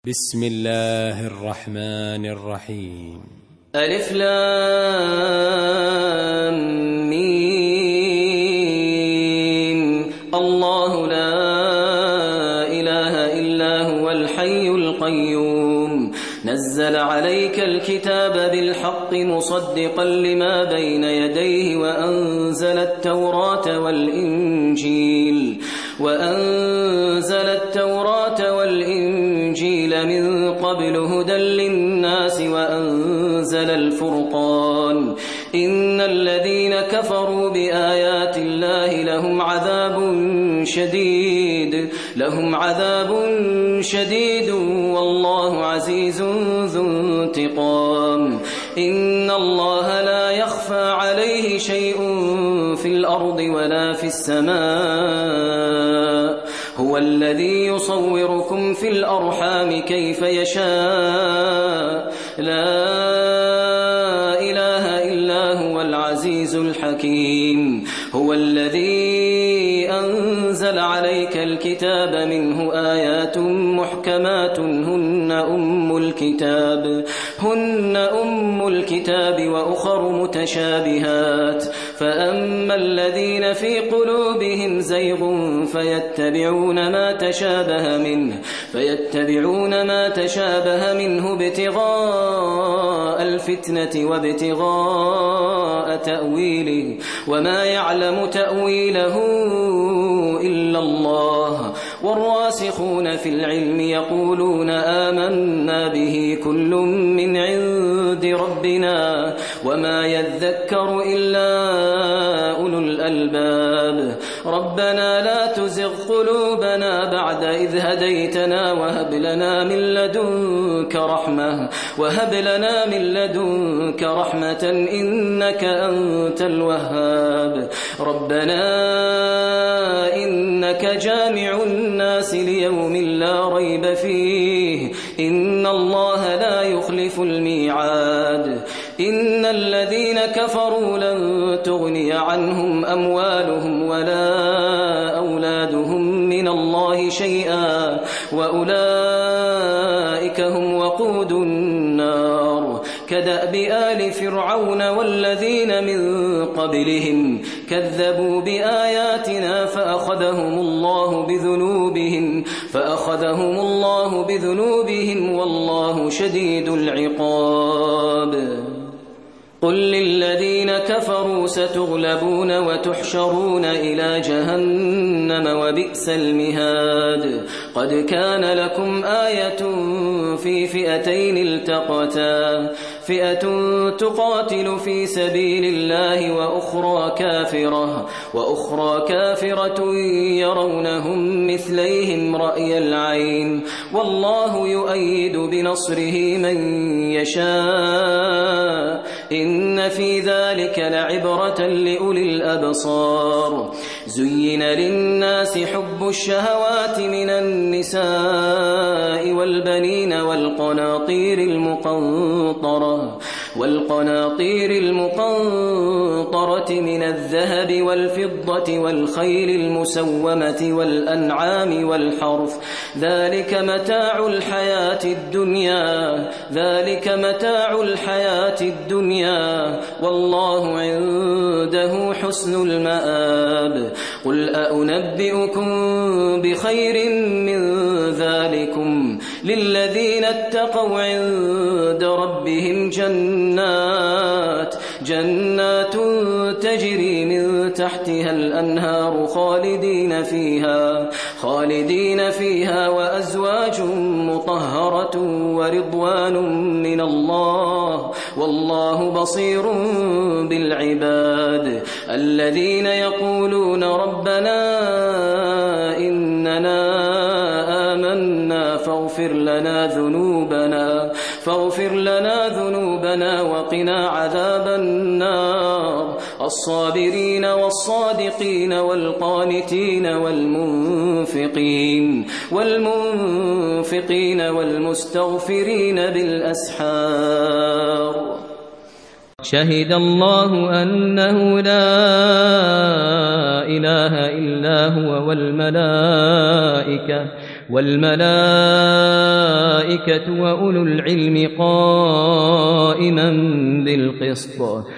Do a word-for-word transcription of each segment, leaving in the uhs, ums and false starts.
بسم الله الرحمن الرحيم. ألف لام ميم. الله لا إله إلا هو الحي القيوم نزل عليك الكتاب بالحق مصدقا لما بين يديه وأنزل التوراة والإنجيل وأنزل التوراة والإنجيل من قبل هدى للناس وأنزل الفرقان إن الذين كفروا بآيات الله لهم عذاب شديد لهم عذاب شديد والله عزيز ذو انتقام. إن الله لا يخفى عليه شيء في الأرض ولا في السماء هو الذي يصوركم في الأرحام كيف يشاء لا إله إلا هو العزيز الحكيم. هو الذي أنزل عليك الكتاب منه آيات محكمات هن أم الكتاب هن أم الكتاب وأخر متشابهات فأما الذين في قلوبهم زيغ فيتبعون ما تشابه منه فيتبعون ما تشابه منه ابتغاء الفتنة وابتغاء تأويله وما يعلم تأويله إلا الله والراسخون في العلم يقولون آمنا به كل من عند ربنا وما يذكر إلا أولو الألباب. ربنا لا تزغ قلوبنا بعد إذ هديتنا وهب لنا من لدنك رحمة وهب لنا من لدنك رحمة إنك أنت الوهاب. ربنا إنك جامع الناس ليوم لا ريب فيه إن الله لا يخلف الميعاد. إن الذين كفروا لن تغني عنهم أموالهم ولا أولادهم من الله شيئا وأولئك هم وقود النار. كدأب آل فرعون والذين من قبلهم كذبوا بآياتنا فأخذهم الله بذنوبهم فأخذهم الله بذنوبهم والله شديد العقاب. قل للذين كفروا ستغلبون وتحشرون إلى جهنم وبئس المهاد. قد كان لكم آية في فئتين التقتا فئة تقاتل في سبيل الله وأخرى كافرة وأخرى كافرة يرونهم مثليهم رأي العين والله يؤيد بنصره من يشاء إن في ذلك لعبرة لأولي الأبصار. زين للناس حب الشهوات من النساء والبنين والقناطير المقنطرة والقناطير المقنطرة من الذهب والفضة والخيل المسومة والأنعام والحرث ذلك متاع الحياة الدنيا ذلك متاع الحياة الدنيا والله عنده حسن المآب. قل أأنبئكم بخير من ذلكم للذين اتقوا عند ربهم جنات جنات تجري من تحتها الأنهار خالدين فيها خالدين فيها وأزواج مطهرة ورضوان من الله والله بصير بالعباد. الذين يقولون ربنا إننا آمنا فاغفر لنا ذنوبنا فاغفر لنا ذنوبنا وقنا عذاب النار. الصابرين والصادقين والقانتين والمنفقين والمنفقين والمستغفرين بالأسحار. شهد الله أنه لا إله إلا هو والملائكة والملائكة والملائكة وأولو العلم قائما بالقسط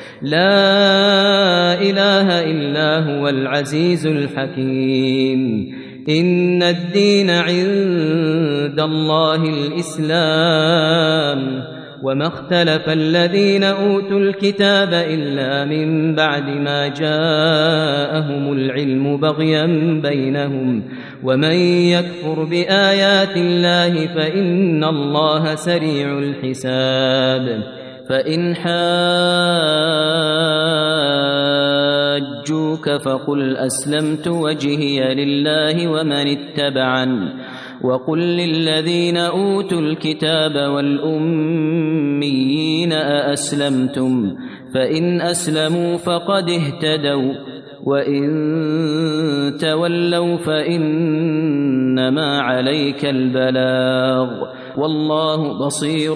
لا إله إلا هو العزيز الحكيم إن الدين عند الله الإسلام وما اختلف الذين أوتوا الكتاب إلا من بعد ما جاءهم العلم بغيا بينهم ومن يكفر بآيات الله فإن الله سريع الحساب فإن حاجوك فقل أسلمت وجهي لله ومن اتبعني وقل للذين أوتوا الكتاب والأميين أأسلمتم فإن أسلموا فقد اهتدوا وإن تولوا فإنما عليك البلاغ والله بصير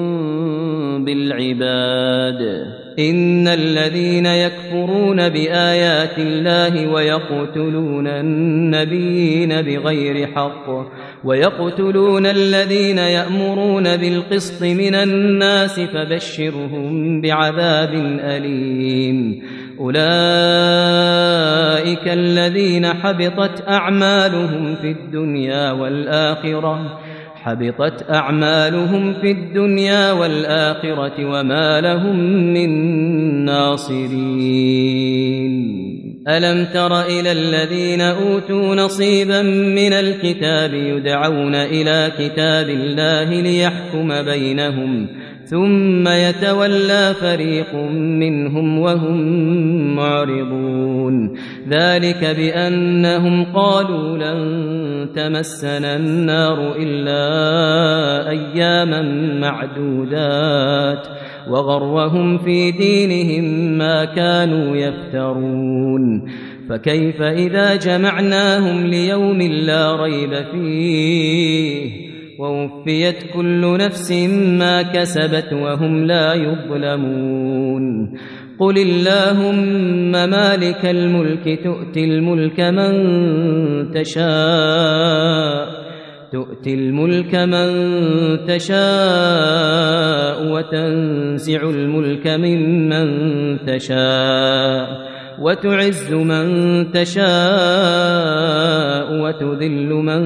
بالعباد إن الذين يكفرون بآيات الله ويقتلون النبيين بغير حق ويقتلون الذين يأمرون بالقسط من الناس فبشرهم بعذاب أليم أولئك الذين حبطت أعمالهم في الدنيا والآخرة حبطت أعمالهم في الدنيا والآخرة وما لهم من ناصرين ألم تر إلى الذين أوتوا نصيبا من الكتاب يدعون إلى كتاب الله ليحكم بينهم ثم يتولى فريق منهم وهم معرضون ذلك بأنهم قالوا لن تمسنا النار إلا أياما معدودات وغرهم في دينهم ما كانوا يفترون فكيف إذا جمعناهم ليوم لا ريب فيه ووفيت كل نفس ما كسبت وهم لا يظلمون قل اللهم مالك الملك تؤتي الملك من تشاء تؤتي الملك من تشاء وتنزع الملك ممن تشاء وتعز من تشاء وتذل من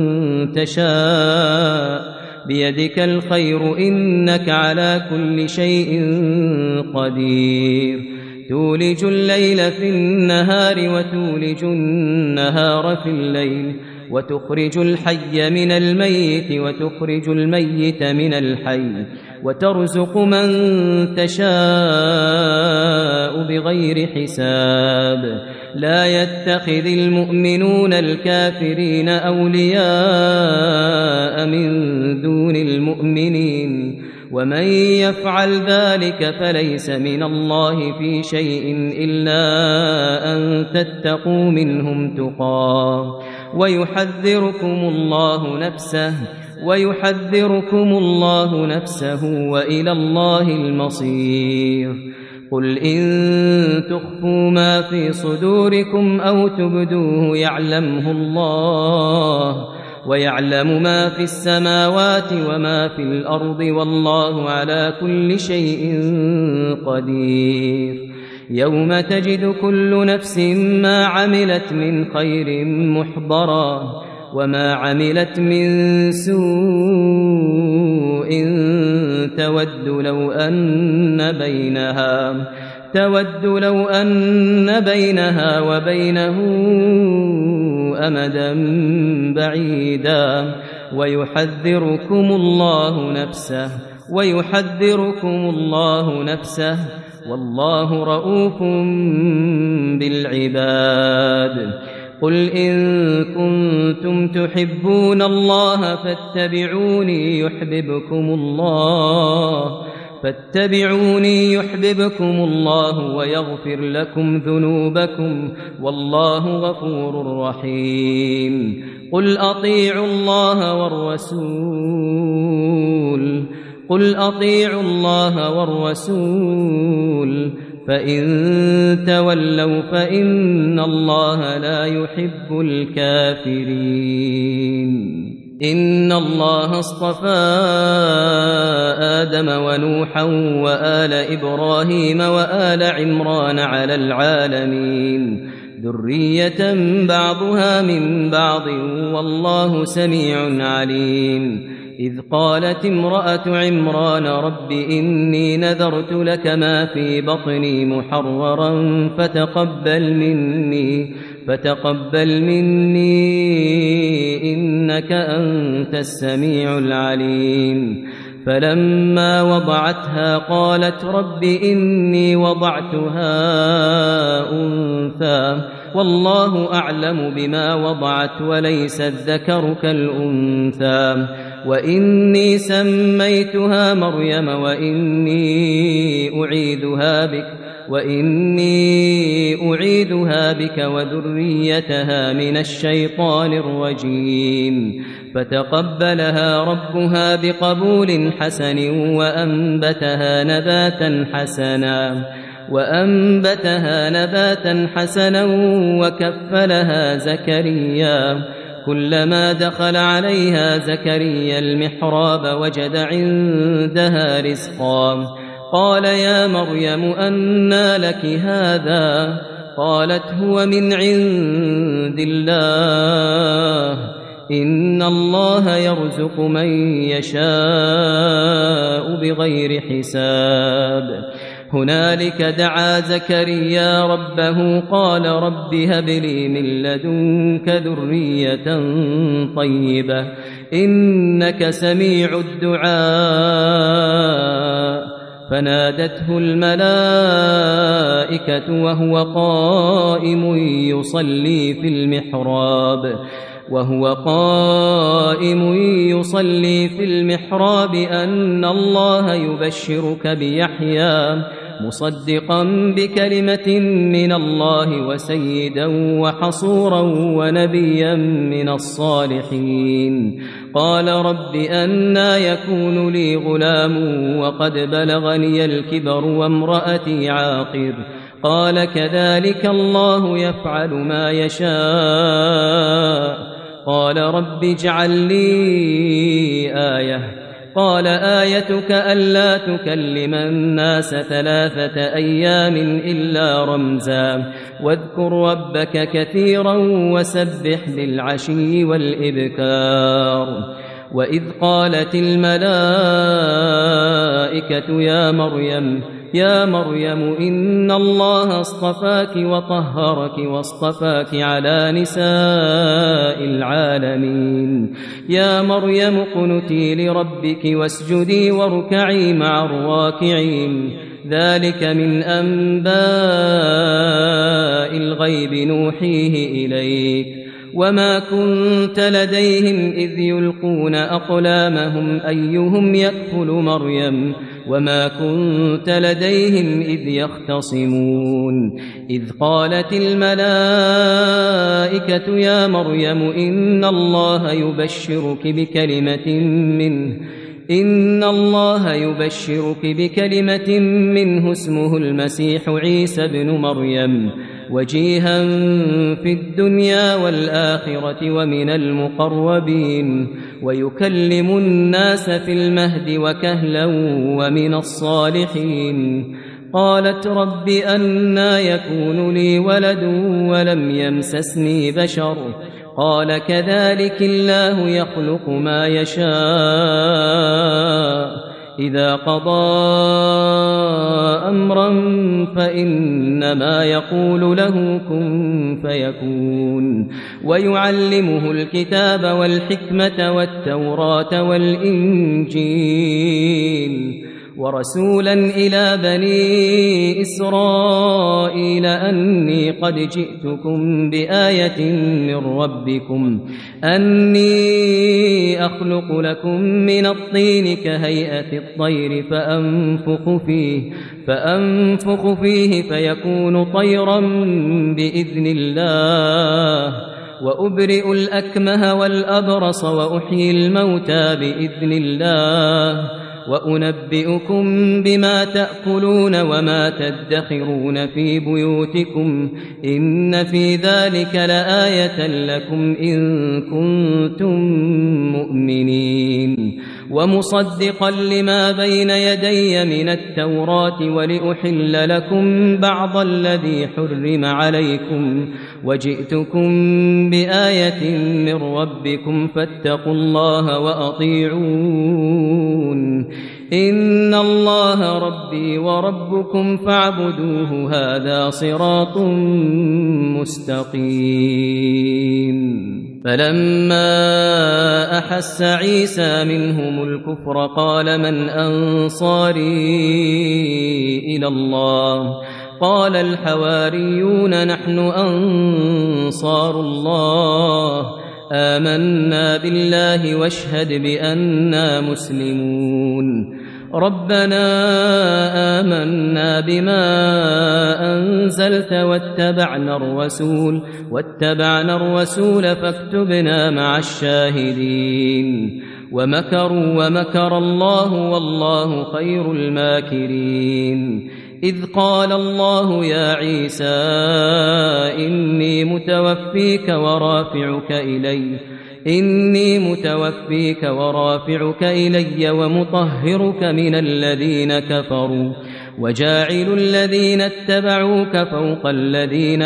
تشاء بيدك الخير إنك على كل شيء قدير تولج الليل في النهار وتولج النهار في الليل وتخرج الحي من الميت وتخرج الميت من الحي وترزق من تشاء بغير حساب لا يتخذ المؤمنون الكافرين أولياء من دون المؤمنين ومن يفعل ذلك فليس من الله في شيء إلا أن تتقوا منهم تقاه ويحذركم الله نفسه ويحذركم الله نفسه وإلى الله المصير قل إن تخفوا ما في صدوركم أو تبدوه يعلمه الله ويعلم ما في السماوات وما في الأرض والله على كل شيء قدير يوم تجد كل نفس ما عملت من خير محضرا وما عملت من سوء تود لو أن بينها تود لو أن بينها وبينه أمدا بعيدا ويحذركم الله نفسه ويحذركم الله نفسه والله رؤوف بالعباد قل إن كنتم تحبون الله فاتبعوني يحببكم الله فاتبعوني يحببكم الله ويغفر لكم ذنوبكم والله غفور رحيم قل أطيعوا الله والرسول قل أطيعوا الله والرسول فإن تولوا فإن الله لا يحب الكافرين إن الله اصطفى آدم ونوحا وآل إبراهيم وآل عمران على العالمين ذرية بعضها من بعض والله سميع عليم إذ قالت امرأة عمران رب إني نذرت لك ما في بطني محررا فتقبل مني فتقبل مني إنك أنت السميع العليم فلما وضعتها قالت رب إني وضعتها أنثى والله أعلم بما وضعت وليس الذكر كالأنثى وإني سميتها مريم وإني أعيذها بك وإني أعيذها بك وذريتها من الشيطان الرجيم فتقبلها ربها بقبول حسن وأنبتها نباتا حسنا وأنبتها نباتا حسنا وكفلها زكريا كلما دخل عليها زكريا المحراب وجد عندها رزقا قال يا مريم أنى لك هذا قالت هو من عند الله إن الله يرزق من يشاء بغير حساب هنالك دعا زكريا ربه قال رب هب لي من لدنك ذرية طيبة إنك سميع الدعاء فنادته الملائكة وهو قائم يصلي في المحراب وهو قائم يصلي في المحراب أن الله يبشرك بيحيى مصدقا بكلمة من الله وسيدا وحصورا ونبيا من الصالحين قال رب أنى يكون لي غلام وقد بلغني الكبر وامرأتي عاقر قال كذلك الله يفعل ما يشاء قال رب اجعل لي آية قال آيتك ألا تكلم الناس ثلاثة أيام إلا رمزا واذكر ربك كثيرا وسبح بالعشي والإبكار وإذ قالت الملائكة يا مريم يا مريم إن الله اصطفاك وطهرك واصطفاك على نساء العالمين يا مريم اقنتي لربك واسجدي واركعي مع الراكعين ذلك من أنباء الغيب نوحيه إليك وما كنت لديهم إذ يلقون أقلامهم أيهم يكفل مريم وما كنت لديهم إذ يختصمون إذ قالت الملائكة يا مريم إن الله يبشرك بكلمة منه إن الله يبشرك بكلمة منه اسمه المسيح عيسى ابن مريم وجيها في الدنيا والآخرة ومن المقربين ويكلم الناس في المهد وكهلا ومن الصالحين قالت رب أنى يكون لي ولد ولم يمسسني بشر قال كذلك الله يخلق ما يشاء إذا قضى أمرا فإنما يقول له كن فيكون ويعلمه الكتاب والحكمة والتوراة والإنجيل ورسولا إلى بني إسرائيل أني قد جئتكم بآية من ربكم أني أخلق لكم من الطين كهيئة الطير فأنفخ فيه فأنفخ فيه فيكون طيرا بإذن الله وأبرئ الأكمه والأبرص وأحيي الموتى بإذن الله وأنبئكم بما تأكلون وما تدخرون في بيوتكم إن في ذلك لآية لكم إن كنتم مؤمنين ومصدقا لما بين يدي من التوراة ولأحل لكم بعض الذي حرم عليكم وجئتكم بآية من ربكم فاتقوا الله وأطيعون إن الله ربي وربكم فاعبدوه هذا صراط مستقيم فلما أحس عيسى منهم الكفر قال من أنصاري إلى الله قال الحواريون نحن أنصار الله آمنا بالله واشهد بأننا مسلمون ربنا آمنا بما أنزلت واتبعنا الرسول واتبعنا الرسول فاكتبنا مع الشاهدين ومكروا ومكر الله والله خير الماكرين إذ قال الله يا عيسى إني متوفيك ورافعك إلي إني متوفيك ورافعك إلي ومطهرك من الذين كفروا وجاعل الذين اتبعوك فوق الذين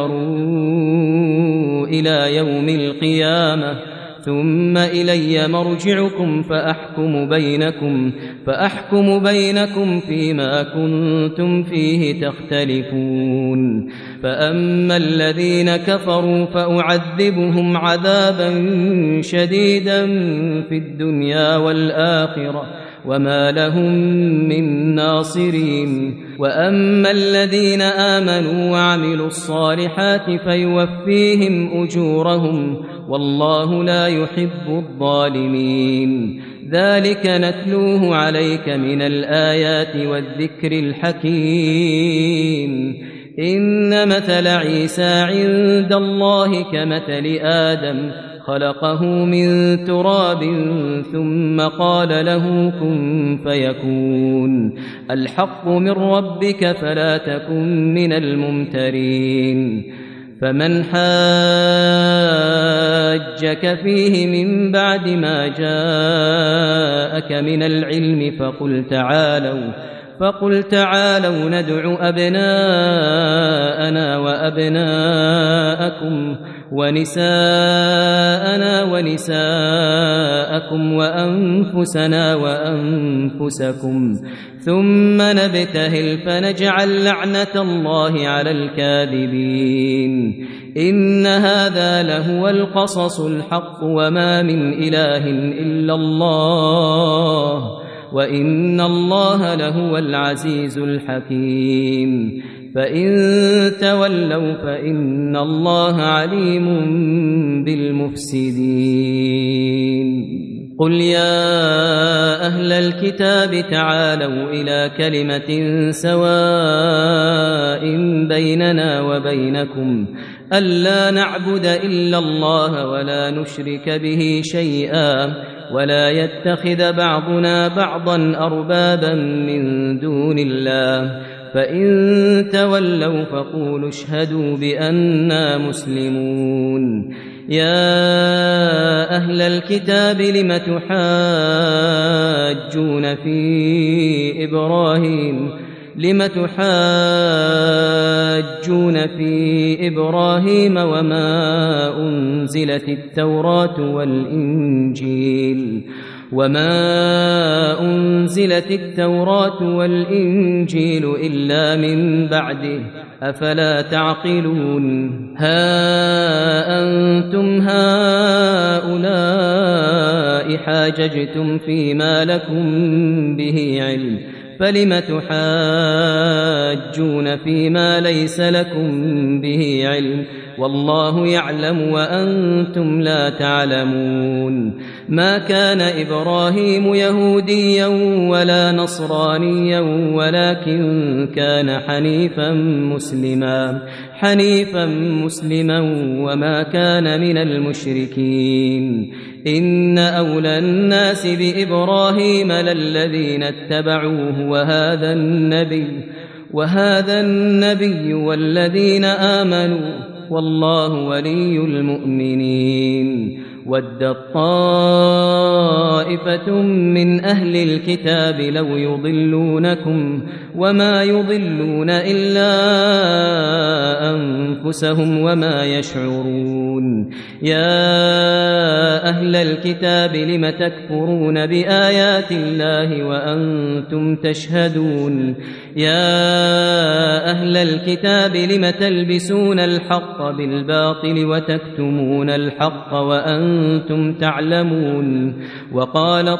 كفروا إلى يوم القيامة ثم إلي مرجعكم فأحكم بينكم فأحكم بينكم فيما كنتم فيه تختلفون فأما الذين كفروا فأعذبهم عذابا شديدا في الدنيا والآخرة وما لهم من ناصرين وأما الذين آمنوا وعملوا الصالحات فيوفيهم أجورهم والله لا يحب الظالمين ذلك نتلوه عليك من الآيات والذكر الحكيم إن مثل عيسى عند الله كمثل آدم خلقه من تراب ثم قال له كن فيكون الحق من ربك فلا تكن من الممترين فمن حاجك فيه من بعد ما جاءك من العلم فقل تعالوا فقل تعالوا ندع أبناءنا وأبناءكم ونساءنا ونساءكم وأنفسنا وأنفسكم ثم نبتهل فنجعل لعنة الله على الكاذبين إن هذا لهو القصص الحق وما من إله إلا الله وإن الله لهو العزيز الحكيم فإن تولوا فإن الله عليم بالمفسدين قل يا أهل الكتاب تعالوا إلى كلمة سواء بيننا وبينكم ألا نعبد إلا الله ولا نشرك به شيئا ولا يتخذ بعضنا بعضا أربابا من دون الله فإن تولوا فقولوا اشهدوا بأننا مسلمون يا أهل الكتاب لم تحاجون في إبراهيم لم تحاجون في إبراهيم وما أنزلت التوراة والإنجيل وما أنزلت التوراة والإنجيل إلا من بعده أفلا تعقلون ها أنتم هؤلاء حاججتم فيما لكم به علم فلم تحاجون فيما ليس لكم به علم والله يعلم وأنتم لا تعلمون ما كان إبراهيم يهوديا ولا نصرانيا ولكن كان حنيفا مسلما حنيفا مسلما وما كان من المشركين إن أولى الناس بإبراهيم للذين اتبعوه وهذا النبي وهذا النبي والذين آمنوا والله ولي المؤمنين ودت طائفة من أهل الكتاب لو يضلونكم وما يضلون إلا أنفسهم وما يشعرون يا أهل الكتاب لم تكفرون بآيات الله وأنتم تشهدون يا أهل الكتاب لم تلبسون الحق بالباطل وتكتمون الحق وأنتم تعلمون وقالت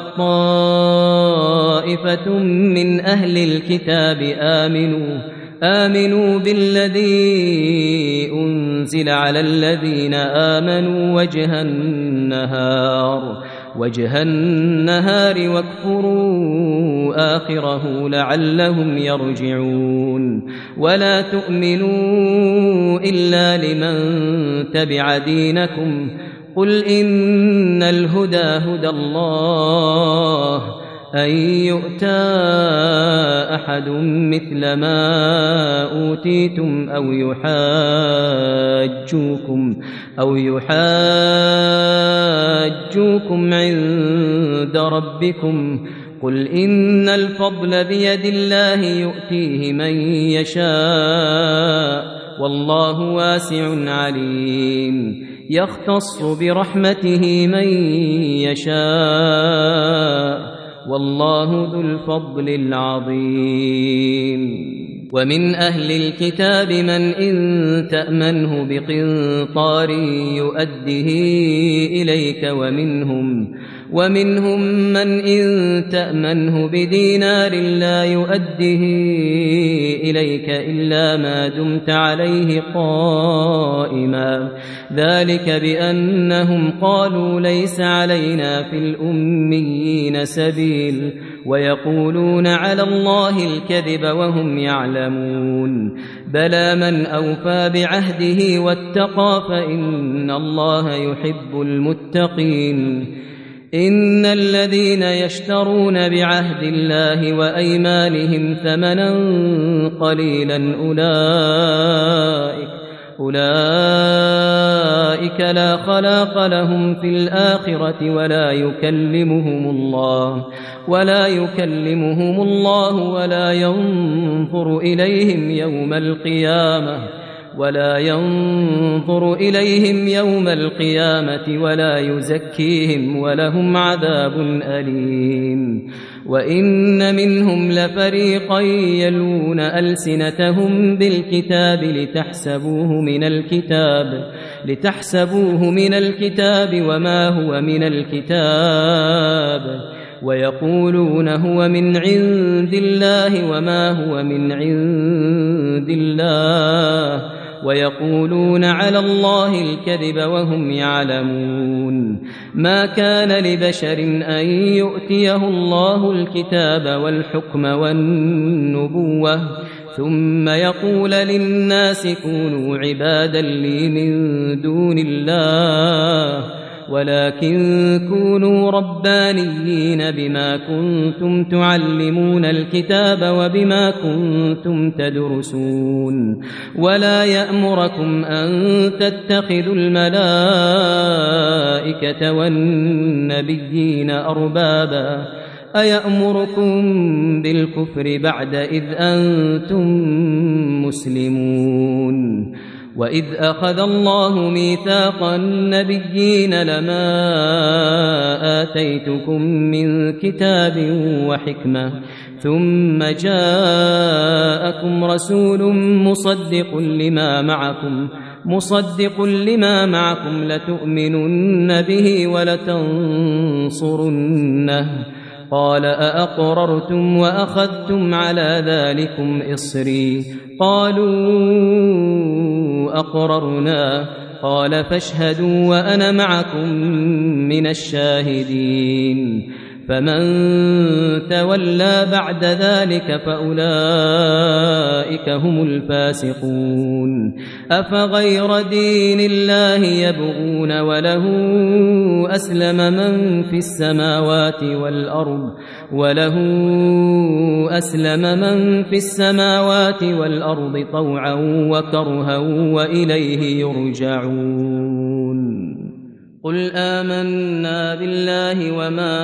طائفة من أهل الكتاب آمنوا آمنوا بالذي أنزل على الذين آمنوا وجه النهار وجه النهار واكفروا آخره لعلهم يرجعون ولا تؤمنوا إلا لمن تبع دينكم قل إن الهدى هدى الله أن يؤتى أحد مثل ما أوتيتم أو يحاجوكم أو يحاجوكم عند ربكم قل إن الفضل بيد الله يؤتيه من يشاء والله واسع عليم يختص برحمته من يشاء والله ذو الفضل العظيم ومن أهل الكتاب من إن تأمنه بقنطار يؤده إليك ومنهم ومنهم من إن تأمنه بدينار لا يؤده إليك إلا ما دمت عليه قائما ذلك بأنهم قالوا ليس علينا في الأميين سبيل ويقولون على الله الكذب وهم يعلمون بلى من أوفى بعهده واتقى فإن الله يحب المتقين إن الذين يشترون بعهد الله وأيمانهم ثمنا قليلا أولئك أولئك لا خلاق لهم في الآخرة ولا يكلمهم الله ولا يكلمهم الله ولا ينظر إليهم يوم القيامة ولا ينظر إليهم يوم القيامة ولا يزكيهم ولهم عذاب أليم وإن منهم لفريقا يلون ألسنتهم بالكتاب لتحسبوه من الكتاب لتحسبوه من الكتاب وما هو من الكتاب ويقولون هو من عند الله وما هو من عند الله ويقولون على الله الكذب وهم يعلمون ما كان لبشر أن يؤتيه الله الكتاب والحكم والنبوة ثم يقول للناس كونوا عبادا لي من دون الله ولكن كونوا ربانيين بما كنتم تعلمون الكتاب وبما كنتم تدرسون ولا يأمركم أن تتخذوا الملائكة والنبيين أربابا أيأمركم بالكفر بعد إذ أنتم مسلمون وإذ أخذ الله ميثاق النبيين لما آتيتكم من كتاب وحكمة ثم جاءكم رسول مصدق لما معكم مصدق لما معكم لتؤمنن به ولتنصرنه قال أأقررتم وأخذتم على ذلكم إصري قالوا أقررنا قال فاشهدوا وأنا معكم من الشاهدين فمن تولى بعد ذلك فأولئك هم الفاسقون أفغير دين الله يبغون وله أسلم من في السماوات والأرض وله أسلم من في السماوات والأرض طوعا وكرها وإليه يرجعون قل آمنا بالله وما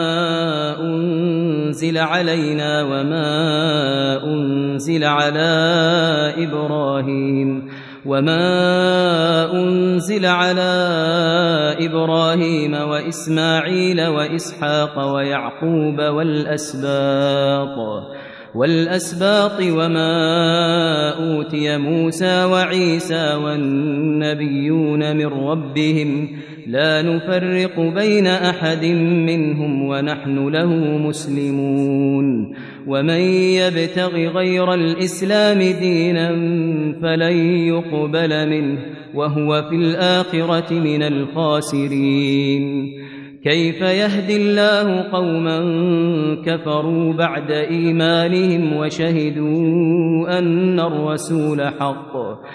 أنزل علينا وما أنزل على إبراهيم وما أنزل على إبراهيم وإسماعيل وإسحاق ويعقوب والأسباط والأسباط وما أوتي موسى وعيسى والنبيون من ربهم لا نفرق بين أحد منهم ونحن له مسلمون ومن يبتغ غير الإسلام دينا فلن يقبل منه وهو في الآخرة من الخاسرين كيف يهدي الله قوما كفروا بعد إيمانهم وشهدوا أن الرسول حق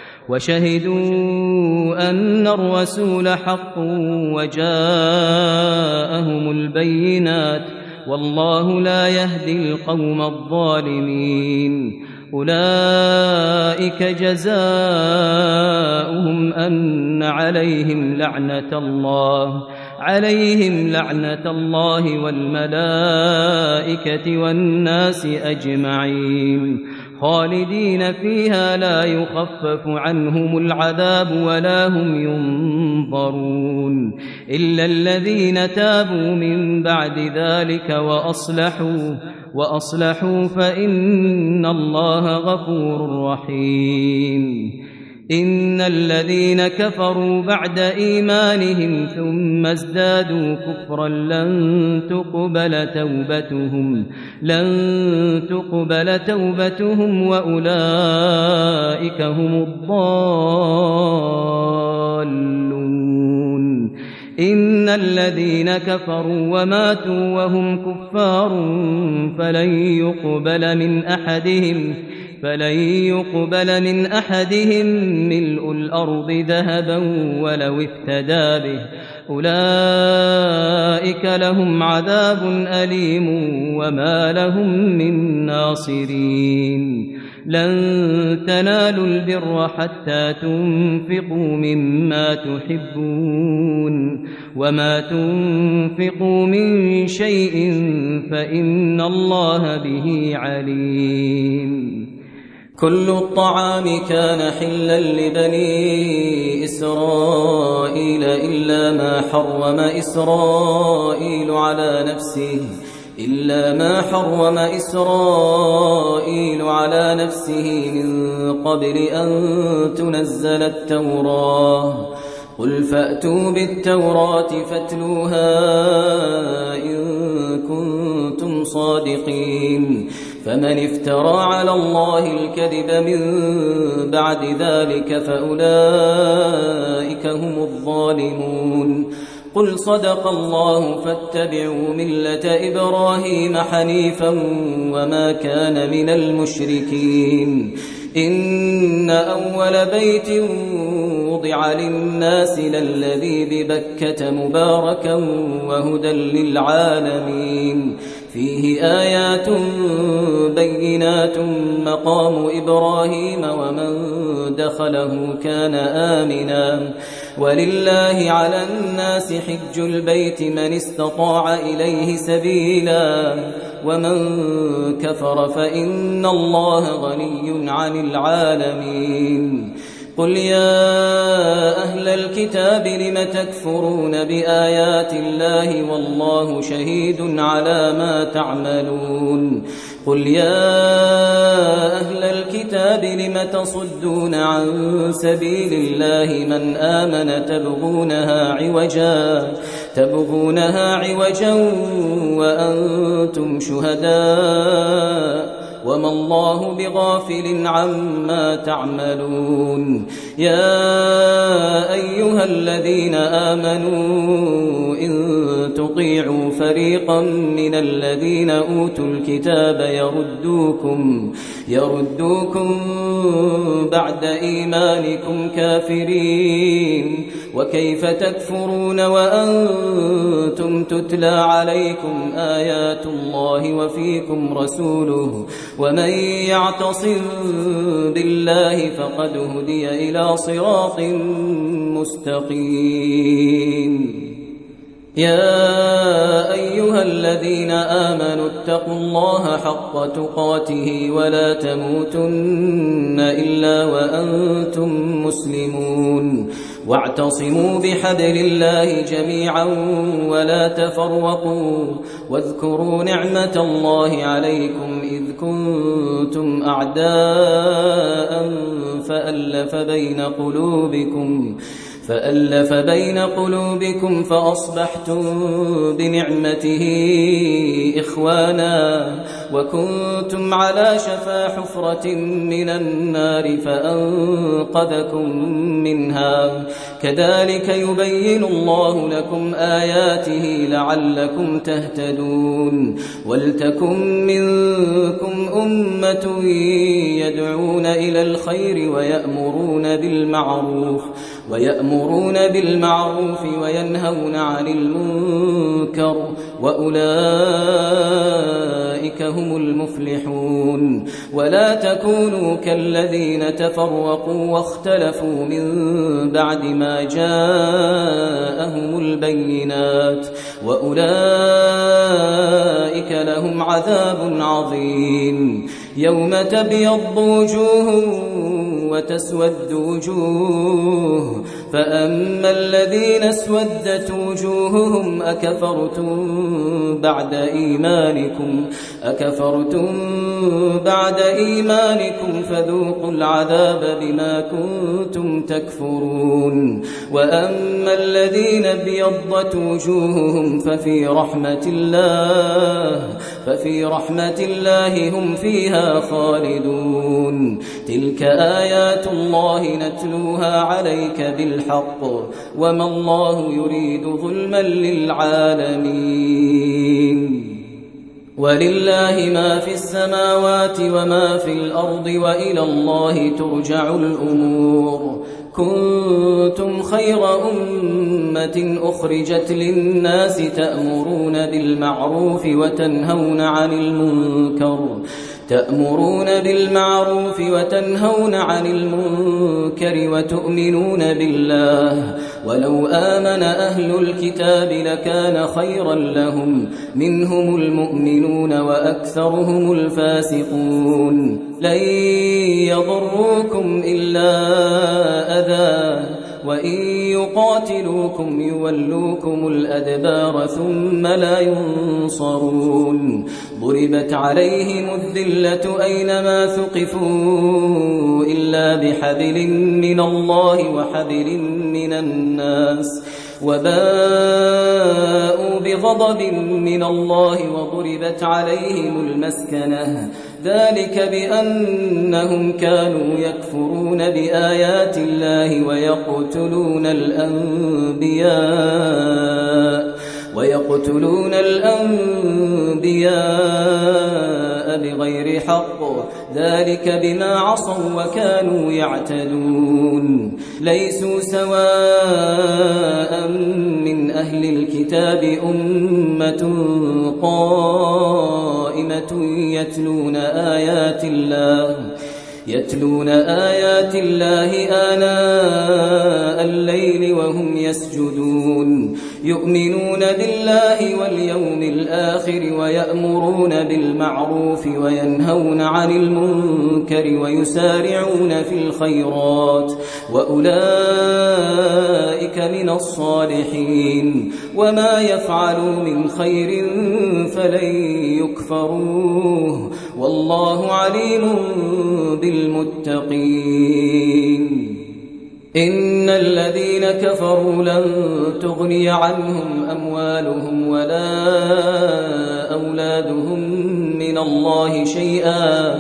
وشهدوا أن الرسول حق وجاءهم البينات والله لا يهدي القوم الظالمين أولئك جزاؤهم أن عليهم لعنة الله عليهم لعنة الله والملائكة والناس أجمعين خالدين فيها لا يخفف عنهم العذاب ولا هم ينظرون إلا الذين تابوا من بعد ذلك وأصلحوا وأصلحوا فإن الله غفور رحيم إن الذين كفروا بعد إيمانهم ثم ازدادوا كفرا لن تقبل توبتهم لن تقبل توبتهم وأولئك هم الضالون إن الذين كفروا وماتوا وهم كفار فلن يقبل من أحدهم فلن يقبل من أحدهم ملء الأرض ذهبا ولو افتدى به أولئك لهم عذاب أليم وما لهم من ناصرين لن تنالوا البر حتى تنفقوا مما تحبون وما تنفقوا من شيء فإن الله به عليم كل الطعام كان حلا لبني إسرائيل إلا ما حرم إسرائيل على نفسه إلا ما حرم إسرائيل على نفسه من قبل أن تنزل التوراة قل فأتوا بالتوراة فاتلوها إن كنتم صادقين فمن افترى على الله الكذب من بعد ذلك فأولئك هم الظالمون قل صدق الله فاتبعوا ملة إبراهيم حنيفا وما كان من المشركين إن أول بيت وضع للناس للذي ببكة مباركا وهدى للعالمين فيه آيات بينات مقام إبراهيم ومن دخله كان آمنا ولله على الناس حج البيت من استطاع إليه سبيلا ومن كفر فإن الله غني عن العالمين قل يا أهل الكتاب لم تكفرون بآيات الله والله شهيد على ما تعملون قل يا أهل الكتاب لم تصدون عن سبيل الله من آمن تبغونها عوجا تبغونها عوجا وأنتم شهداء وما الله بغافل عما تعملون يا أيها الذين آمنوا إن تطيعوا فريقا من الذين أوتوا الكتاب يردوكم يردوكم بعد إيمانكم كافرين وكيف تكفرون وأنتم تتلى عليكم آيات الله وفيكم رسوله ومن يعتصم بالله فقد هدي إلى صراط مستقيم يا أيها الذين آمنوا اتقوا الله حق تقاته ولا تموتن إلا وأنتم مسلمون واعتصموا بحبل الله جميعا ولا تفرقوا واذكروا نعمة الله عليكم إذ كنتم أعداء فألف بين قلوبكم فألف بين قلوبكم فأصبحتم بنعمته إخوانا وكنتم على شفا حفرة من النار فأنقذكم منها كذلك يبين الله لكم آياته لعلكم تهتدون ولتكن منكم أمة يدعون إلى الخير ويأمرون بالمعروف ويأمرون بالمعروف وينهون عن المنكر وأولئك هم المفلحون ولا تكونوا كالذين تفرقوا واختلفوا من بعد ما جاءهم البينات وأولئك لهم عذاب عظيم يوم تبيض وجوه وتسود وجوه فأما الذين اسودت وجوههم أكفرتم بعد إيمانكم أكفرتم بعد إيمانكم فذوقوا العذاب بما كنتم تكفرون وأما الذين ابيضت وجوههم ففي رحمة الله ففي رحمة الله هم فيها خالدون تلك آيات الله نتلوها عليك بالحق وما الله يريد ظلما للعالمين ولله ما في السماوات وما في الأرض وإلى الله ترجع الأمور كنتم خير أمة أخرجت للناس تأمرون بالمعروف وتنهون عن المنكر تأمرون بالمعروف وتنهون عن المنكر وتؤمنون بالله ولو آمن أهل الكتاب لكان خيرا لهم منهم المؤمنون وأكثرهم الفاسقون لن يضروكم إلا أذى وإن يقاتلوكم يولوكم الأدبار ثم لا ينصرون ضربت عليهم الذلة أينما ثقفوا إلا بحبل من الله وحبل من الناس وباءوا بغضب من الله وضربت عليهم المسكنة ذلك بأنهم كانوا يكفرون بآيات الله ويقتلون الأنبياء ويقتلون الأنبياء بغير حق ذلك بما عصوا وكانوا يعتدون ليسوا سواء من أهل الكتاب أمة قائمة يتلون آيات الله يتلون آيات الله آناء الليل وهم يسجدون يؤمنون بالله واليوم الآخر ويأمرون بالمعروف وينهون عن المنكر ويسارعون في الخيرات وأولئك من الصالحين وما يفعلوا من خير فلن يكفروه والله عليم بالمتقين إن الذين كفروا لن تغني عنهم أموالهم ولا أولادهم من من الله شيئا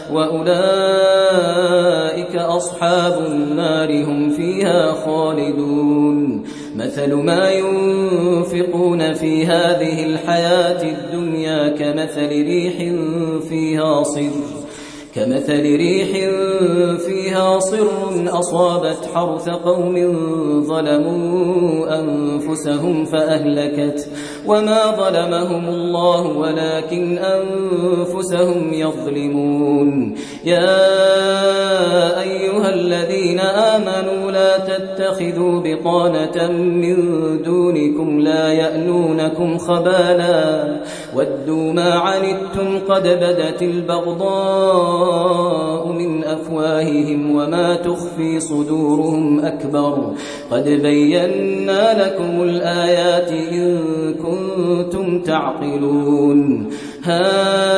وأولئك أصحاب النار هم فيها خالدون مثل ما ينفقون في هذه الحياة الدنيا كمثل ريح فيها صر كمثل ريح فيها صر أصابت حرث قوم ظلموا أنفسهم فأهلكت وما ظلمهم الله ولكن أنفسهم يظلمون يا أيها الذين آمنوا لا تتخذوا بطانة من دونكم لا يألونكم خبالا ودوا ما عنتم قد بدت البغضاء من أفواههم وما تخفي صدورهم أكبر قد بينا لكم الآيات إن كنتم تعقلون ها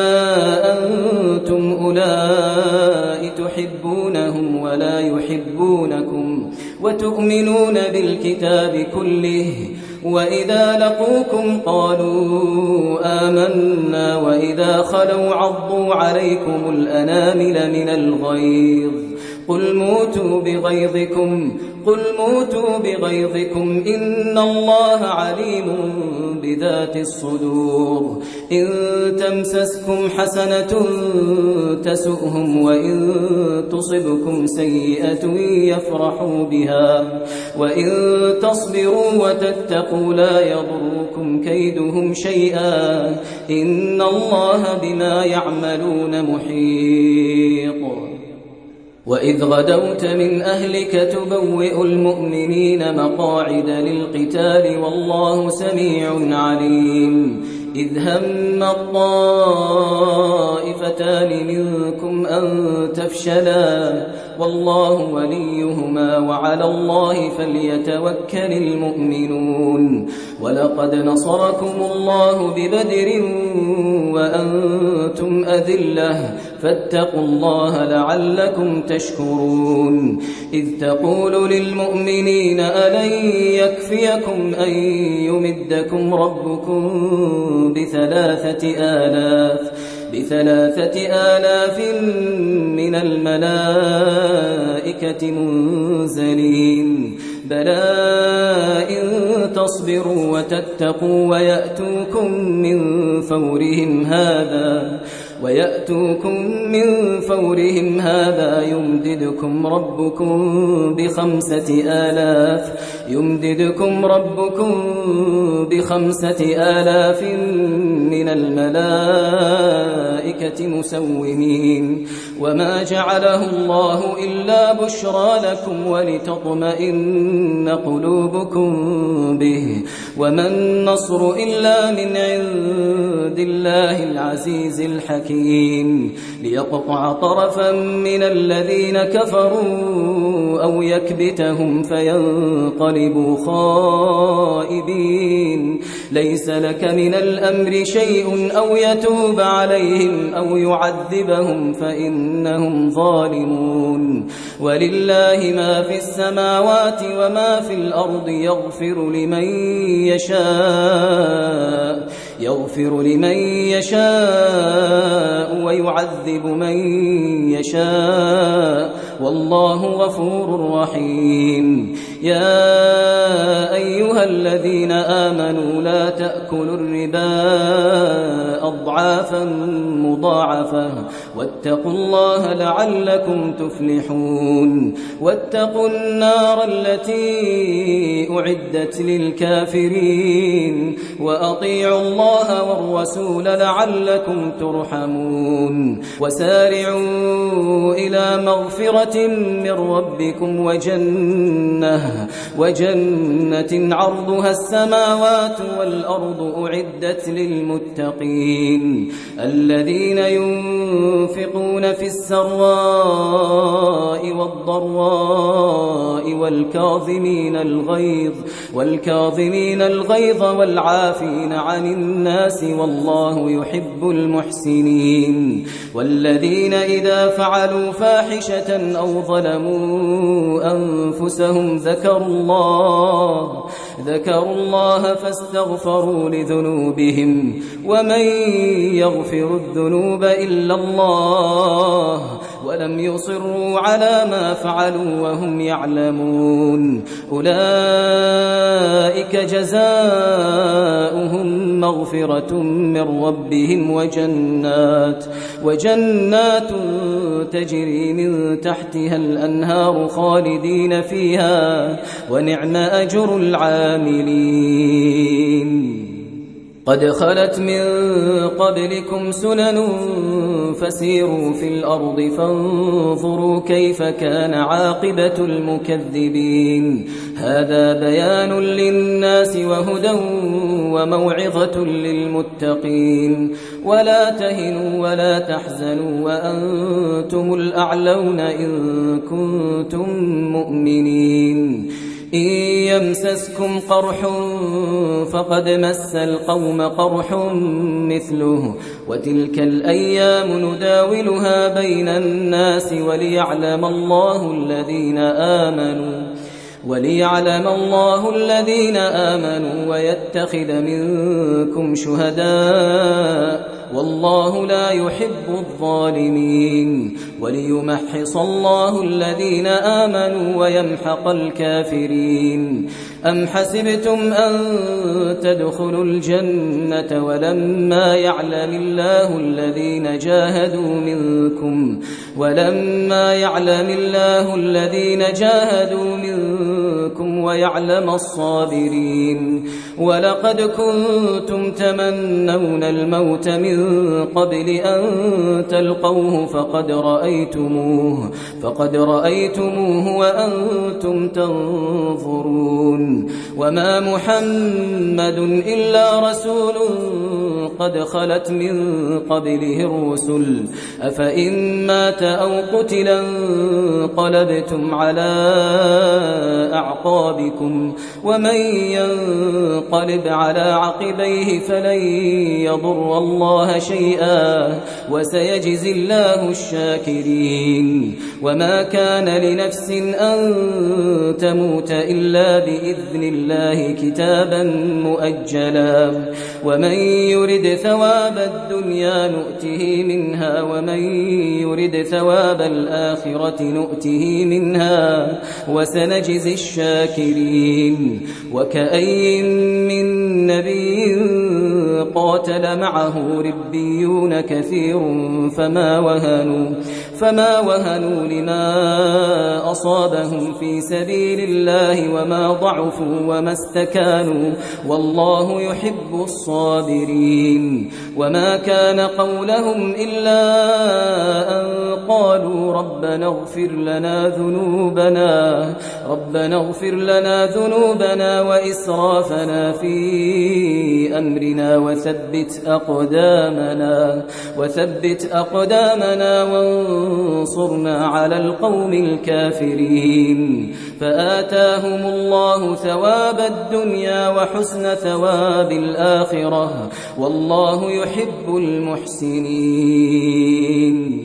أنتم أولئك تحبونهم ولا يحبونكم وتؤمنون بالكتاب كله وإذا لقوكم قالوا آمنا وإذا خلوا عضوا عليكم الأنامل من الغيظ قل موتوا بغيظكم قل موتوا بغيظكم إن الله عليم بذات الصدور إن تمسسكم حسنة تسؤهم وإن تصبكم سيئة يفرحوا بها وإن تصبروا وتتقوا لا يضركم كيدهم شيئا إن الله بما يعملون محيط وإذ غدوت من أهلك تبوئ المؤمنين مقاعد للقتال والله سميع عليم إذ هم الطائفتان منكم أن تفشلا والله وليهما وعلى الله فليتوكل المؤمنون ولقد نصركم الله ببدر وأنتم أذلة فاتقوا الله لعلكم تشكرون إذ تقول للمؤمنين ألن يكفيكم أن يمدكم ربكم بثلاثة آلاف بثلاثة آلاف من الملائكة منزلين بلى إن تصبروا وتتقوا ويأتوكم من فورهم هذا ويأتوكم من فورهم هذا يمددكم ربكم بخمسة آلاف يمددكم ربكم بخمسة آلاف من الملائكة مسومين وما جعله الله إلا بشرى لكم ولتطمئن قلوبكم به وما النصر إلا من عند الله العزيز الحكيم ليقطع طرفا من الذين كفروا أو يكبتهم فينقلبوا خائبين ليس لك من الأمر شيء أو يتوب عليهم أو يعذبهم فإنهم ظالمون ولله ما في السماوات وما في الأرض يغفر لمن يشاء يغفر لمن يشاء ويعذب من يشاء والله غفور رحيم يا أيها الذين آمنوا لا تأكلوا الربا أضعافا مضاعفة واتقوا الله لعلكم تفلحون واتقوا النار التي أعدت للكافرين وأطيعوا الله والرسول لعلكم ترحمون وسارعوا إلى مغفرة من ربكم وجنة وجنة عرضها السماوات والأرض أعدت للمتقين الذين ينفقون في السراء والضراء والكاظمين الغيظ والكاظمين الغيظ والعافين عن الناس والله يحب المحسنين والذين إذا فعلوا فاحشة أو ظلموا أنفسهم ذكروا الله ذكروا الله فاستغفروا لذنوبهم ومن يغفر الذنوب إلا الله ولم يصروا على ما فعلوا وهم يعلمون أولئك جزاؤهم مغفرة من ربهم وجنات وجنات تجري من تحتها الأنهار خالدين فيها ونعم أجر العاملين قد خلت من قبلكم سنن فسيروا في الأرض فانظروا كيف كان عاقبة المكذبين هذا بيان للناس وهدى وموعظة للمتقين ولا تهنوا ولا تحزنوا وأنتم الأعلون إن كنتم مؤمنين إن يمسسكم قرح فقد مس القوم قرح مثله وتلك الأيام نداولها بين الناس وليعلم الله الذين آمنوا وليعلم الله الذين آمنوا ويتخذ منكم شهداء والله لا يحب الظالمين وليمحص الله الذين آمنوا ويمحق الكافرين أم حسبتم أن تدخلوا الجنة ولما يعلم الله الذين جاهدوا منكم ولما يعلم الله الذين جاهدوا منكم ويعلم الصابرين ولقد كنتم تمنون الموت من قبل أن تلقوه فقد رأيتموه فقد رأيتموه وأنتم تنظرون وما محمد إلا رسول قد خلت من قبله الرسل أفإن مات أو قتلا انقلبتم على أعقابكم ومن ينقلب على عقبيه فلن يضر الله شيئا وسيجزي الله الشاكرين وما كان لنفس أن تموت إلا بإذن الله كتابا مؤجلا ومن يرد ثواب الدنيا نؤته منها ومن يرد ثواب الآخرة نؤته منها وسنجزي الشاكرين وكأي من نبي قاتل معه ربيون كثير فما وهنوا فما وهنوا لما أصابهم في سبيل الله وما ضعفوا وما استكانوا والله يحب الصابرين وما كان قولهم إلا أن قالوا ربنا اغفر لنا ذنوبنا ربنا اغفر لنا ذنوبنا وإسرافنا في أمرنا وثبت أقدامنا وثبت أقدامنا وانصرنا على القوم الكافرين فآتاهم الله ثواب الدنيا وحسن ثواب الآخرة والله يحب المحسنين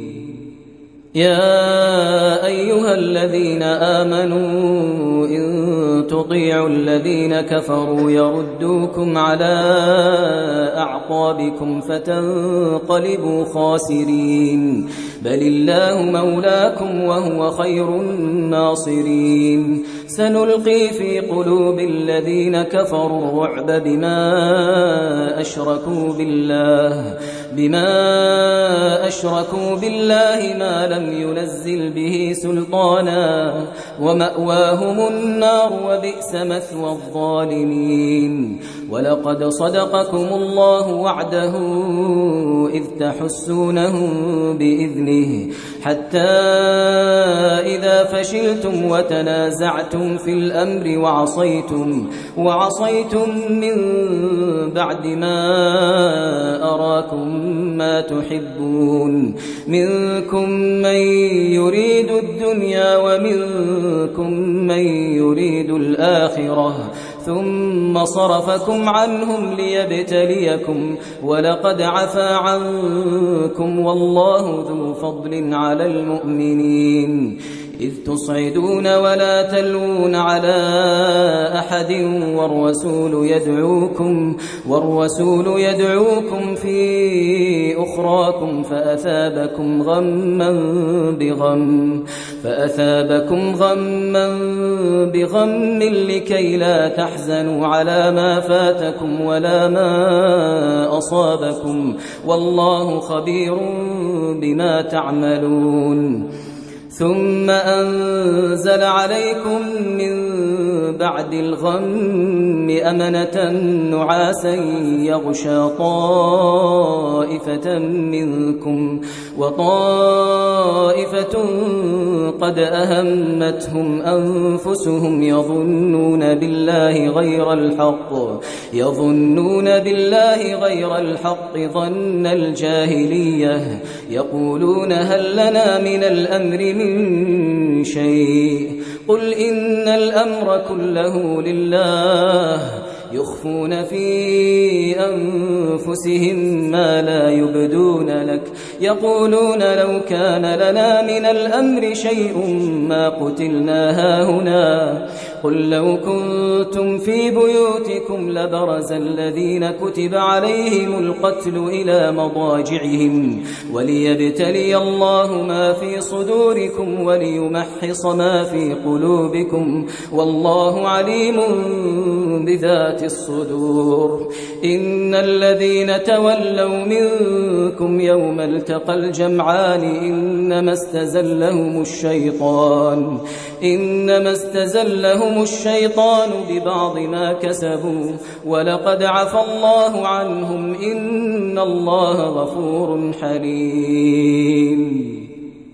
يا أيها الذين آمنوا إن تطيعوا الذين كفروا يردوكم على أعقابكم فتنقلبوا خاسرين بل الله مولاكم وهو خير الناصرين سنلقي في قلوب الذين كفروا الرعب بما أشركوا بالله بما أشركوا بالله ما لم ينزل به سلطانا ومأواهم النار وبئس مثوى الظالمين ولقد صدقكم الله وعده إذ تحسونهم بإذنه حتى إذا فشلتم وتنازعتم في الأمر وعصيتم وعصيتم من بعد ما أراكم ما تحبون منكم من يريد الدنيا ومنكم من يريد الآخرة ثم صرفكم عنهم ليبتليكم ولقد عفا عنكم والله ذو فضل على المؤمنين إذ تصعدون ولا تلوون على أحد والرسول يدعوكم, والرسول يدعوكم في أخراكم فأثابكم غما بغم, فأثابكم غما بغم لكي لا تحزنوا على ما فاتكم ولا ما أصابكم والله خبير بما تعملون. ثم أنزل عليكم من بعد الغم أمنة نعاسا يغشى طائفة منكم وطائفة قد أهمتهم أنفسهم يظنون بالله غير الحق يظنون بالله غير الحق ظن الجاهلية يقولون هل لنا من الأمر من شيء قل إن الأمر كله لله يخفون في أنفسهم ما لا يبدون لك يقولون لو كان لنا من الأمر شيء ما قتلنا هاهنا قل لو كنتم في بيوتكم لبرز الذين كتب عليهم القتل إلى مضاجعهم وليبتلي الله ما في صدوركم وليمحص ما في قلوبكم والله عليم بذات الصدور. إن الذين تولوا منكم يوم التقى الجمعان إنما استزلهم الشيطان إنما استزلهم الشيطان ببعض ما كسبوا ولقد عفى الله عنهم إن الله غفور حليم.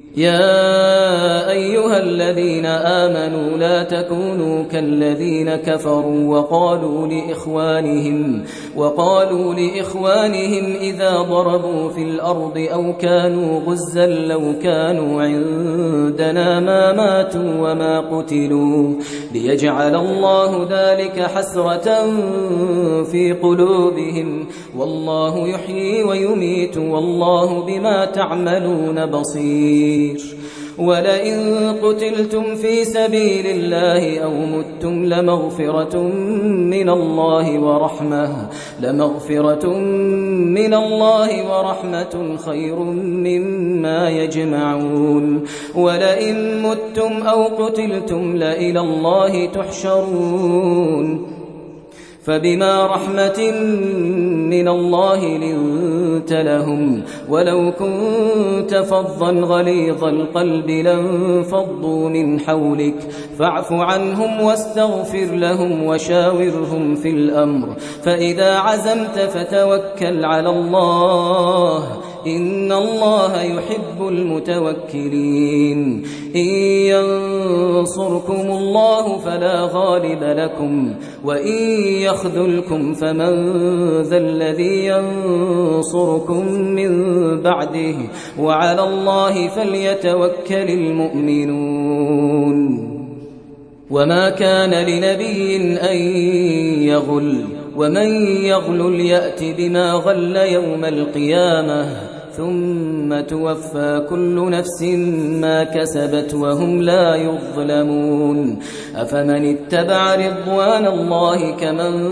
يا أيها الذين آمنوا لا تكونوا كالذين كفروا وقالوا لإخوانهم وقالوا لإخوانهم إذا ضربوا في الأرض أو كانوا غزا لو كانوا عندنا ما ماتوا وما قتلوا ليجعل الله ذلك حسرة في قلوبهم والله يحيي ويميت والله بما تعملون بصير. ولئن قتلتم في سبيل الله أو متم لمغفرة من الله ورحمة لمغفرة من الله ورحمة خير مما يجمعون. ولئن متم أو قتلتم لإلى الله تحشرون فبما رحمة من الله لنت لهم ولو كنت فظا غليظ القلب لانفضوا من حولك فاعف عنهم واستغفر لهم وشاورهم في الأمر فإذا عزمت فتوكل على الله إن الله يحب المتوكلين. إن ينصركم الله فلا غالب لكم وإن يخذلكم فمن ذا الذي ينصركم من بعده وعلى الله فليتوكل المؤمنون. وما كان لنبي أن يغل ومن يغل يأت بما غل يوم القيامة ثم توفى كل نفس ما كسبت وهم لا يظلمون. أفمن اتبع رضوان الله كمن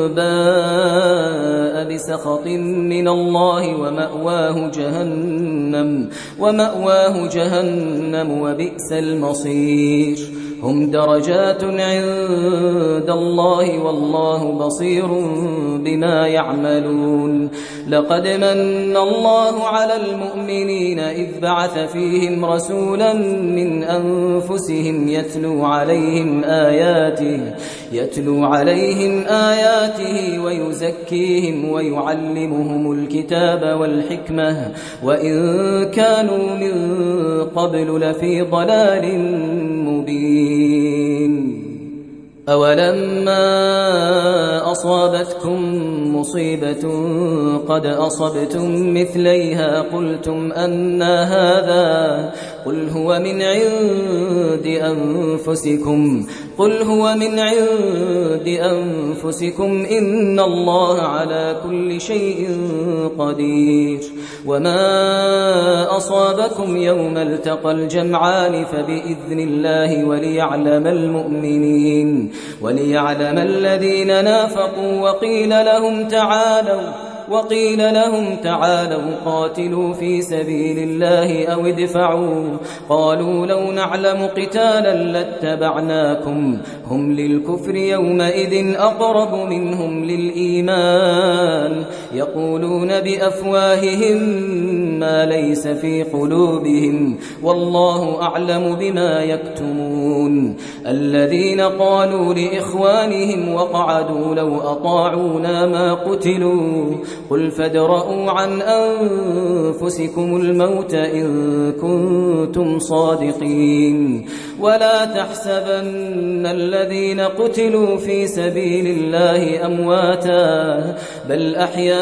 باء بسخط من الله ومأواه جهنم ومأواه جهنم وبئس المصير. هم درجات عند الله والله بصير بما يعملون. لقد من الله على المؤمنين إذ بعث فيهم رسولا من أنفسهم يتلو عليهم آياته يتلو عليهم آياته ويزكيهم ويعلمهم الكتاب والحكمة وإن كانوا من قبل لفي ضلال مبين. أولما أصابتكم مصيبة قد أصبتم مثليها قلتم أنى هذا قل هو من عند أنفسكم قل هو من عند أنفسكم إن الله على كل شيء قدير وما أصابكم يوم التقى الجمعان فبإذن الله وليعلم المؤمنين وليعلم الذين نافقوا وقيل لهم تعالوا وقيل لهم تعالوا قاتلوا في سبيل الله أو ادفعوا قالوا لو نعلم قتالا لاتبعناكم هم للكفر يومئذ أقرب منهم للإيمان يقولون بأفواههم ما ليس في قلوبهم والله أعلم بما يكتمون الذين قالوا لإخوانهم وقعدوا لو أطاعونا ما قتلوا قل فادرءوا عن أنفسكم الموت إن كنتم صادقين ولا تحسبن الذين قتلوا في سبيل الله أمواتا بل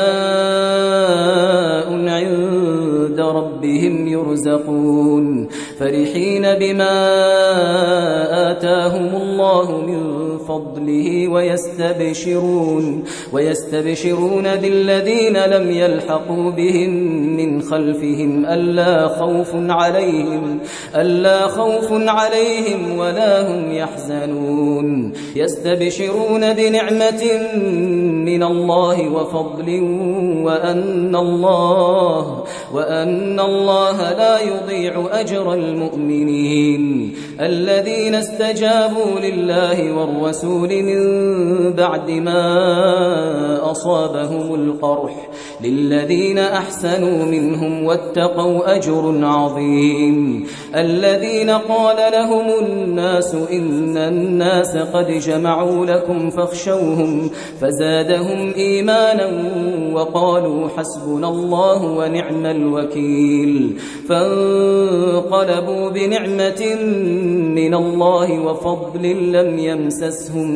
أحياء عند ربهم يرزقون فرحين بما آتاهم الله من فضله ويستبشرون ويستبشرون بالذين لم يلحقوا بهم من خلفهم ألا خوف عليهم ألا خوف عليهم ولا هم يحزنون يستبشرون بنعمة من الله وفضل وأن الله وأن الله لا يضيع أجر المؤمنين الذين استجابوا لله والرسول من بعد ما أصابهم القرح للذين أحسنوا منهم واتقوا أجر عظيم الذين قال لهم الناس إن الناس قد جمعوا لكم فاخشوهم فزادهم إيمانا وقالوا حسبنا الله ونعم الوكيل فانقلبوا بنعمة من الله وفضل لم يمسسهم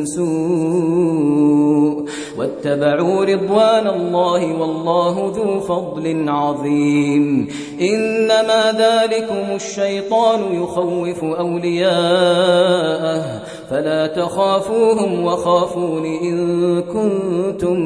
سوء واتبعوا رضوان الله والله ذو فضل عظيم إنما ذلكم الشيطان يخوف أولياءه فلا تخافوهم وخافون إن كنتم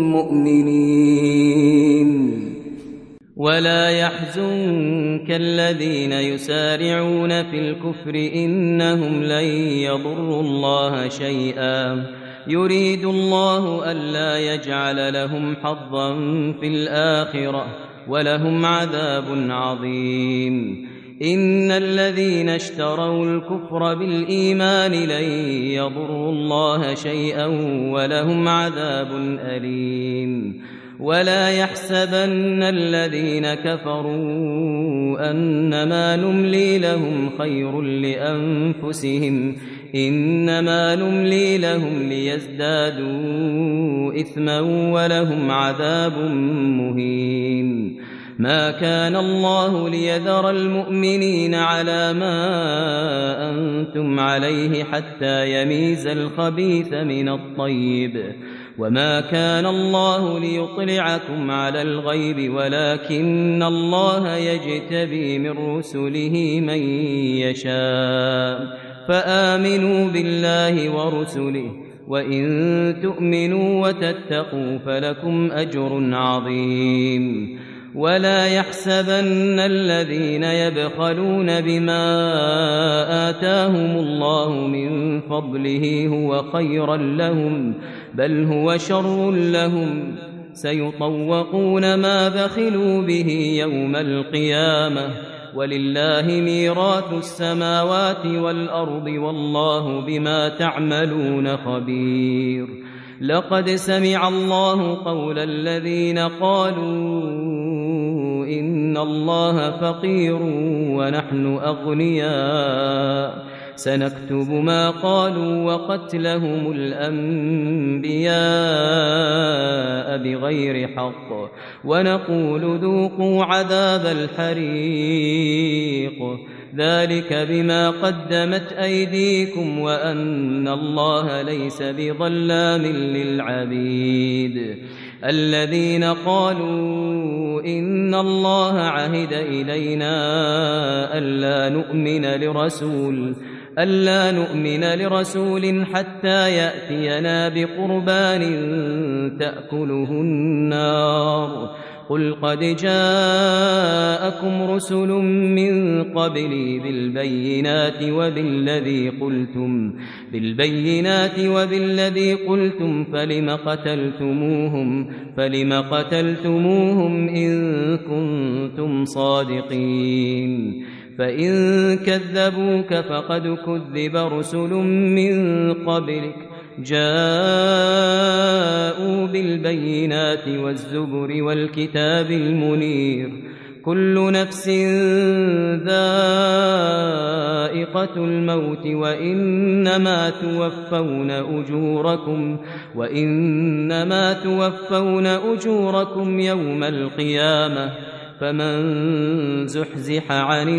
مؤمنين ولا يحزنك الذين يسارعون في الكفر إنهم لن يضروا الله شيئا يريد الله ألا يجعل لهم حظا في الآخرة ولهم عذاب عظيم إن الذين اشتروا الكفر بالإيمان لن يضروا الله شيئا ولهم عذاب أليم ولا يحسبن الذين كفروا أنما نملي لهم خير لأنفسهم إنما نملي لهم ليزدادوا إثما ولهم عذاب مهين ما كان الله ليذر المؤمنين على ما أنتم عليه حتى يميز الخبيث من الطيب وما كان الله ليطلعكم على الغيب ولكن الله يجتبي من رسله من يشاء فآمنوا بالله ورسله وإن تؤمنوا وتتقوا فلكم أجر عظيم ولا يحسبن الذين يبخلون بما آتاهم الله من فضله هو خيرا لهم بل هو شر لهم سيطوقون ما بخلوا به يوم القيامة ولله ميراث السماوات والأرض والله بما تعملون خبير لقد سمع الله قول الذين قالوا إن الله فقير ونحن أغنياء سنكتب ما قالوا وقتلهم الأنبياء بغير حق ونقول ذوقوا عذاب الحريق ذلك بما قدمت أيديكم وأن الله ليس بظلام للعبيد الذين قالوا إن الله عهد إلينا ألا نؤمن لرسول ألا نؤمن لرسول حتى يأتينا بقربان تأكله النار قل قد جاءكم رسل من قبلي بالبينات وبالذي قلتم بالبينات وبالذي قلتم فلم قتلتموهم فلم قتلتموهم إن كنتم صادقين فإن كذبوك فقد كذب رسل من قبلك جاءوا بالبينات والزبر والكتاب المنير كل نفس ذائقة الموت وإنما توفون أجوركم وإنما توفون أجوركم يوم القيامة فمن زحزح عن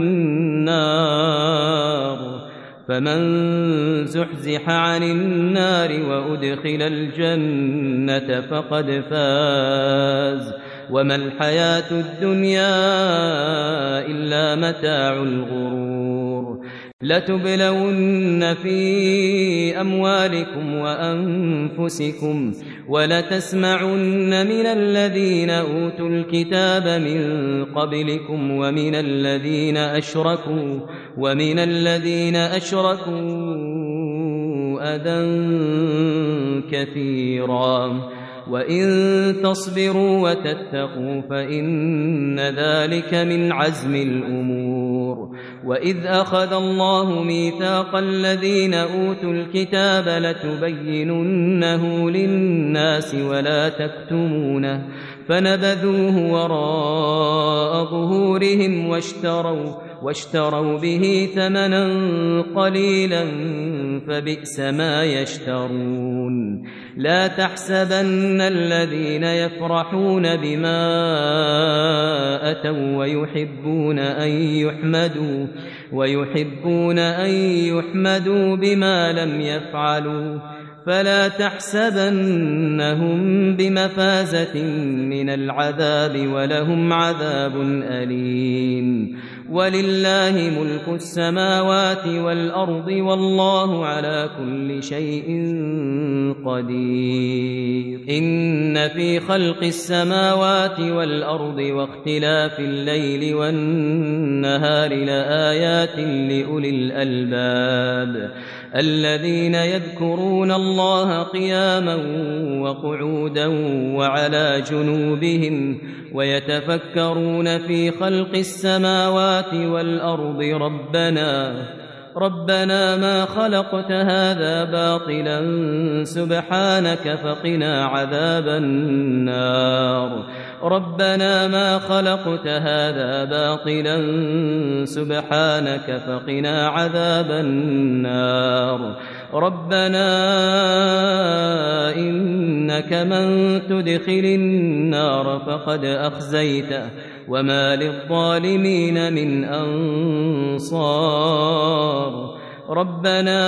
النار فمن زحزح عن النار وأدخل الجنة فقد فاز وما الحياة الدنيا إلا متاع الغرور لتبلون في أموالكم وأنفسكم ولتسمعن من الذين أوتوا الكتاب من قبلكم ومن الذين أشركوا ومن الذين أشركوا أذى كثيرا وإن تصبروا وتتقوا فإن ذلك من عزم الأمور وإذ أخذ الله ميثاق الذين أوتوا الكتاب لتبيننه للناس ولا تكتمونه فنبذوه وراء ظهورهم واشتروا واشتروا به ثمنا قليلا فبئس ما يشترون لا تحسبن الذين يفرحون بما أتوا ويحبون أن يحمدوا ويحبون أن يحمدوا بما لم يفعلوا فلا تحسبنهم بمفازة من العذاب ولهم عذاب أليم ولله ملك السماوات والأرض والله على كل شيء قدير إن في خلق السماوات والأرض واختلاف الليل والنهار لآيات لأولي الألباب الذين يذكرون الله قياما وقعودا وعلى جنوبهم ويتفكرون في خلق السماوات والأرض ربنا ربنا ما خلقت هذا باطلا سبحانك فقنا عذاب النار ربنا ما خلقت هذا باطلا سبحانك فقنا عذاب النار ربنا إنك من تدخل النار فقد أخزيته وما للظالمين من أنصار ربنا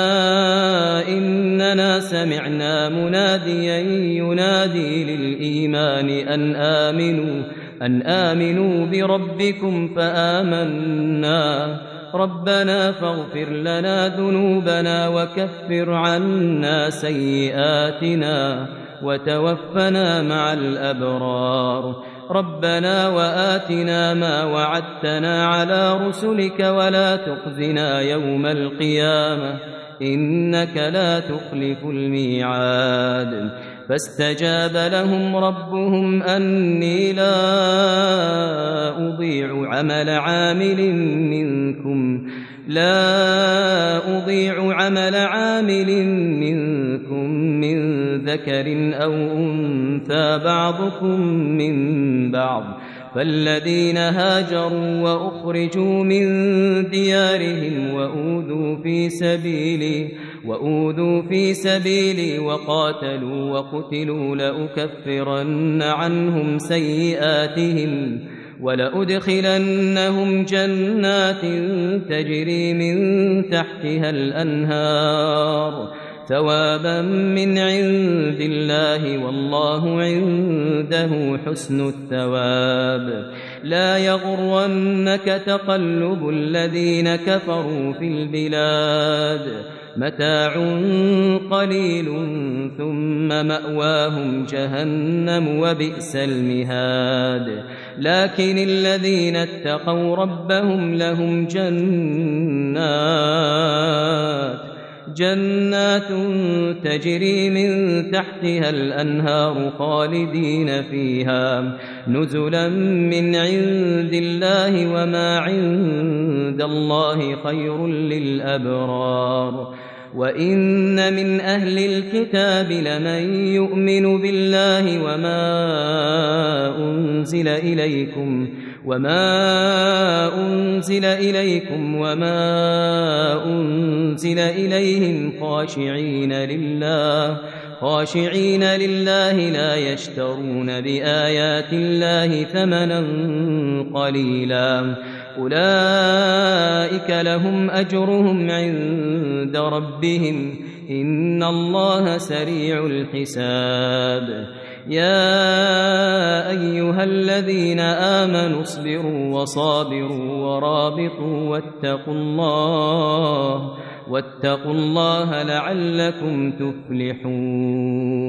إننا سمعنا مناديا ينادي للإيمان أن آمنوا أن آمنوا بربكم فآمنا ربنا فاغفر لنا ذنوبنا وكفر عنا سيئاتنا وتوفنا مع الأبرار ربنا وآتنا ما وعدتنا على رسلك ولا تخزنا يوم القيامة إنك لا تخلف الميعاد فاستجاب لهم ربهم أني لا أضيع عمل عامل منكم لا أضيع عمل عامل منكم من ذكر أو أنثى بعضكم من بعض فالذين هاجروا وأخرجوا من ديارهم وأوذوا في سبيلي وأوذوا في سبيلي وقاتلوا وقتلوا لأكفرن عنهم سيئاتهم ولأدخلنهم جنات تجري من تحتها الأنهار ثوابا من عند الله والله عنده حسن الثواب لا يغرنك تقلب الذين كفروا في البلاد متاع قليل ثم مأواهم جهنم وبئس المهاد لكن الذين اتقوا ربهم لهم جنات جنات تجري من تحتها الأنهار خالدين فيها نزلا من عند الله وما عند الله خير للأبرار وإن من أهل الكتاب لمن يؤمن بالله وما أنزل إليكم وما أنزل إليكم وما أنزل إليهم خاشعين لله خاشعين لله لا يشترون بآيات الله ثمنا قليلا أولئك لهم أجرهم عند ربهم إن الله سريع الحساب يا أيها الذين آمنوا اصبروا وصابروا ورابطوا واتقوا الله واتقوا الله لعلكم تفلحون